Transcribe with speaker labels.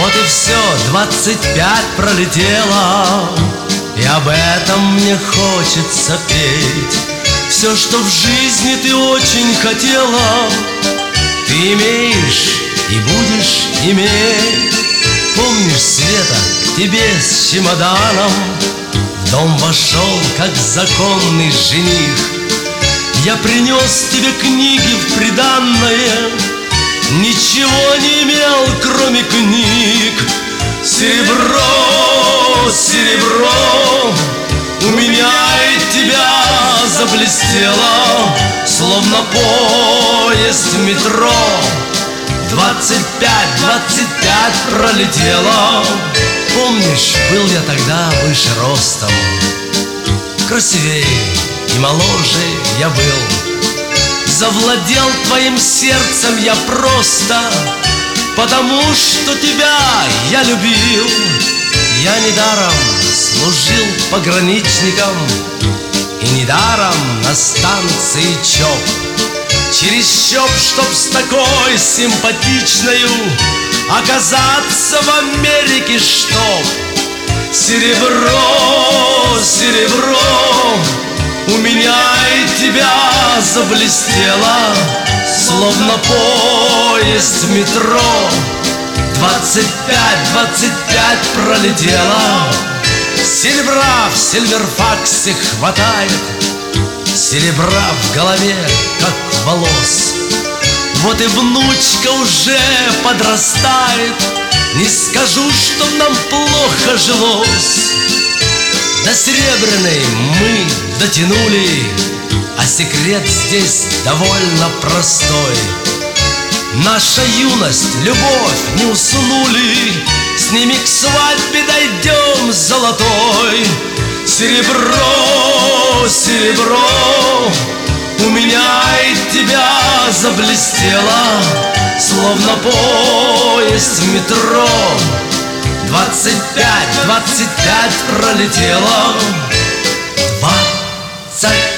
Speaker 1: Вот и все, 25 пролетело, и об этом мне хочется петь. Все, что в жизни ты очень хотела, ты имеешь и будешь иметь. Помнишь, Света, к тебе с чемоданом в дом вошел, как законный жених. Я принес тебе книги в приданное, ничего не имел, кроме книг. Серебро, серебро, у меня и тебя заблестело, словно поезд в метро. 25 пролетело. Помнишь, был я тогда выше ростом, красивее и моложе я был. Завладел твоим сердцем я просто потому, что тебя я любил. Я недаром служил пограничником и недаром на станции ЧОП. Через ЧОП, чтоб с такой симпатичною оказаться в Америке, чтоб. Серебро, серебро, у меня и тебя заблестело, словно поезд в метро. 25 пролетело. Серебра в Сильверфаксе хватает, серебра в голове, как волос. Вот и внучка уже подрастает, не скажу, чтоб нам плохо жилось. До серебряной мы дотянули, а секрет здесь довольно простой. Наша юность, любовь не уснули, с ними к свадьбе дойдем золотой. Серебро, серебро, у меня и тебя заблестело, словно поезд в метро. 25 пролетело. 25